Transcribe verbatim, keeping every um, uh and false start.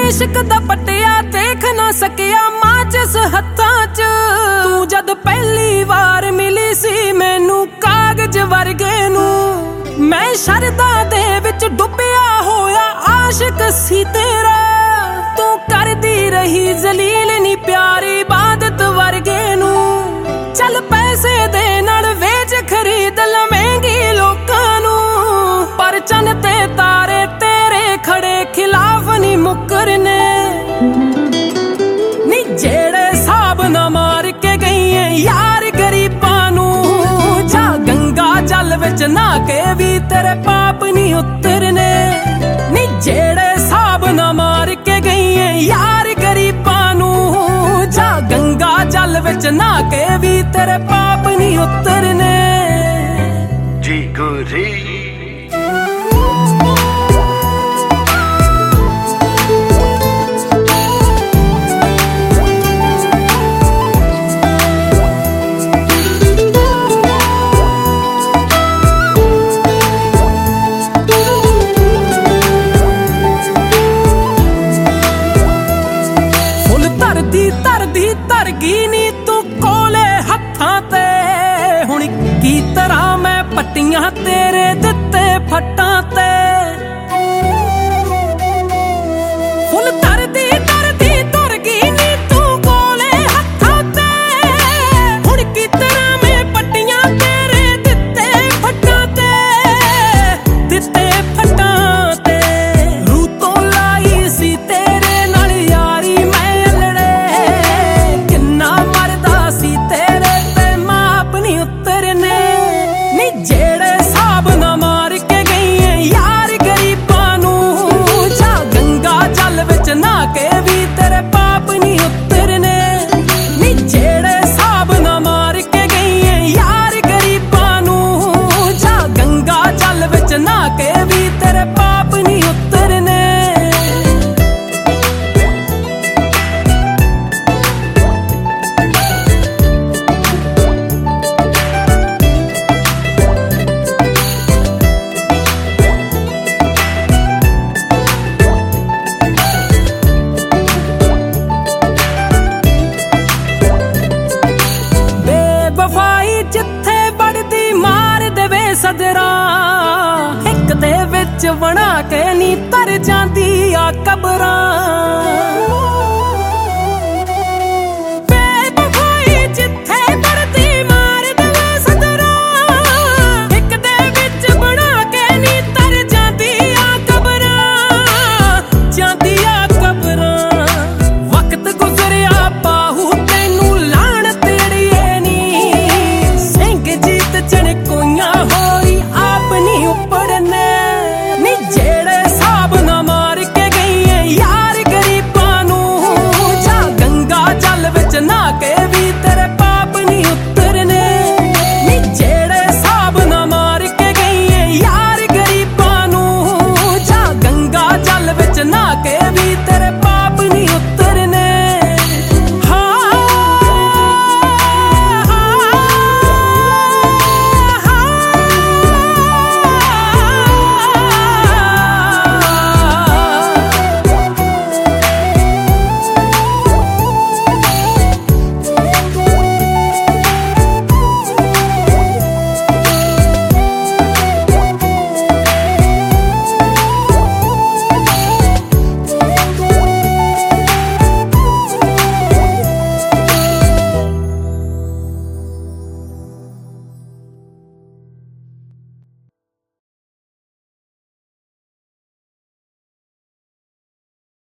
इश्क दा पटिया देख ना सकिया माचिस हत्थां च। तू जद पहली वार मिली सी मैनू कागज वर्गे नू, मैं शरदा दे विच डुबिया होया आशिक सी तेरा। तू करदी रही जलील नी प्यारी इबादत वर्गे नू। चल पैसे दे नाल वेच खरीद लवेंगी लोकां नू, पर चन ते तारे तेरे खड़े खिलाफ नी मुकरने। नी जेड़े साब ना मार के गई है यार गरीबां नू, जा गंगा जल विच ना के भी तेरे पाप नी उतरने। नी जेड़े साब ना मार के गई है यार गरीबां नू, जा गंगा जल विच ना के भी तेरे पाप नी उतरने। जी गुरी तरदी तरगी नी तू कोले हत्थां ते, हुण की तरह मैं पट्टियां तेरे दिते फट्टां ते। फुल तरदी तरदी तरगी नी तू कोले हत्थां ते, हुण की तरह मैं पट्टियां तेरे दिते फट्टां ते, दिते फट्टां ते। रूह तो लाई सी तेरे नाल यारी मैं उतरने। नी जेड़े साब ना मार के गई है यार गरीबां नू, जा गंगा जल विच ना के भी तेरे पाप नी उतरने। नी जेड़े साब ना मार के गई है यार गरीबां नू, जा गंगा जल विच ना के भी तेरे पाप नी उतरने। जिथे बढ़दी मार देवे सदरा, हिक दे विच बना के नी तर जांदी आ कबरां।